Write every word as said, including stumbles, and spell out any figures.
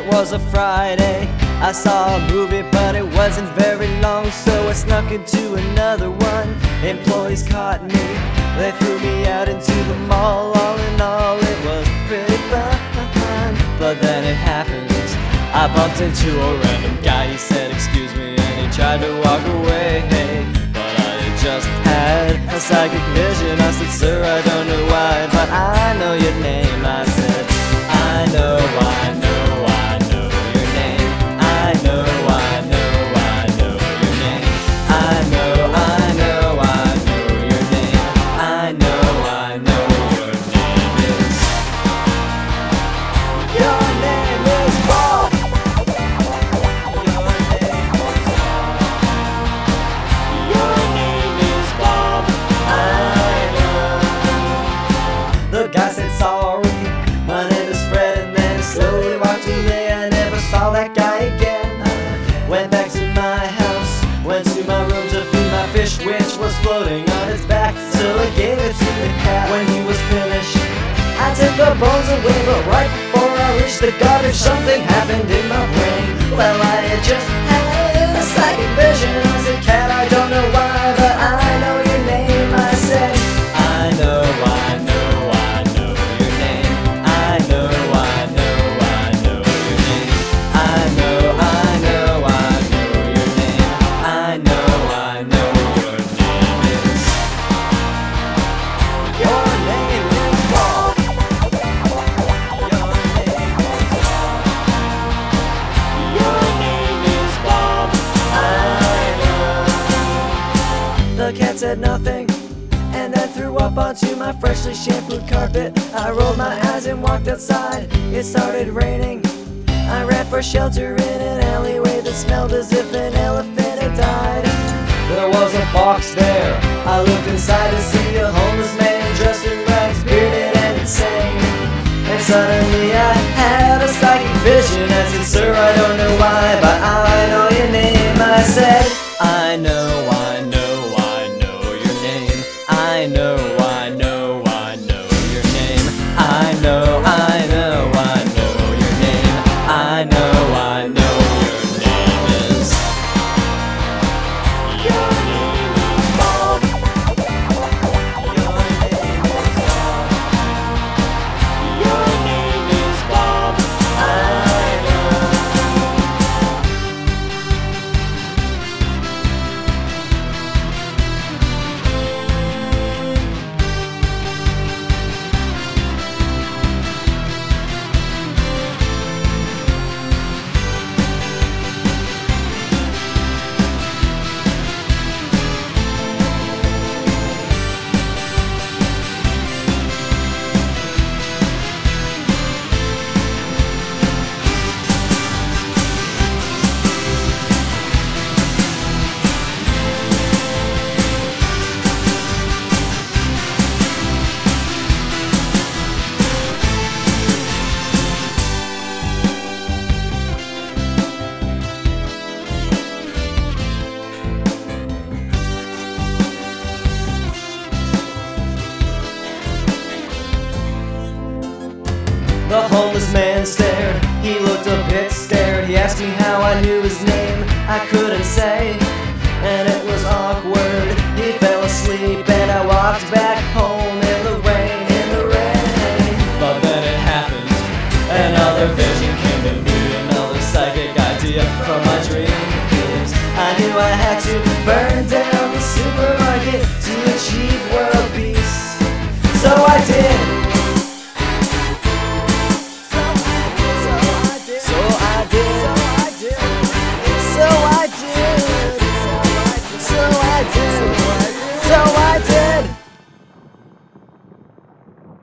It was a Friday, I saw a movie but it wasn't very long, so I snuck into another one. Employees caught me, they threw me out into the mall. All in all it was pretty fun, but then it happened. I bumped into a random guy, he said excuse me and he tried to walk away, but I had just had a psychic vision. I said sir, I don't know why, but I know your name. I said I know, I know, I know your name. I know, I know, I know your name. I know, I know, I know your name. I know, I know your name is. Your name is Bob. Your name is Bob. Your name is Bob. I know. The guy said sorry, my name is Fred, and then slowly walked away. I never saw that guy again. Went back to my house, went to my room to feed my fish, which was floating on its back, so I gave it to the cat. When he was finished, I took the bones away, but right before I reached the garbage, something happened in my brain. Well, I had just had a psychic vision. I said, cat, I don't know why, but I know your name. I said, I know, I know, I know your name. I know, I know, I know your name. I know, I know, I know your name. I know, I know your name is. Your name is Bob. Your name is Bob. Your name is Bob. I know. The cat said nothing, and then threw up onto my freshly shampooed carpet. I rolled my eyes and walked outside. It started raining. I ran for shelter in an alleyway that smelled as if an elephant had died. There was a box there. I looked inside to see a homeless man dressed in rags, bearded and insane. And suddenly I had a psychic vision. I said, sir, I don't know why, but I know your name. I said, I know, I know, I know your name. I know, I know, I know your name. I know, I know, I know your name. I know, I know your name is. Your name is Bob. Your name is Bob. Your name is Bob. I know. The homeless man stared, he looked a bit scared. He asked me how I knew his name, I couldn't say, and it was awkward. He fell asleep and I walked back home in the rain, in the rain. But then it happened, another vision came to me, another psychic idea from my dreams. I knew I had to burn down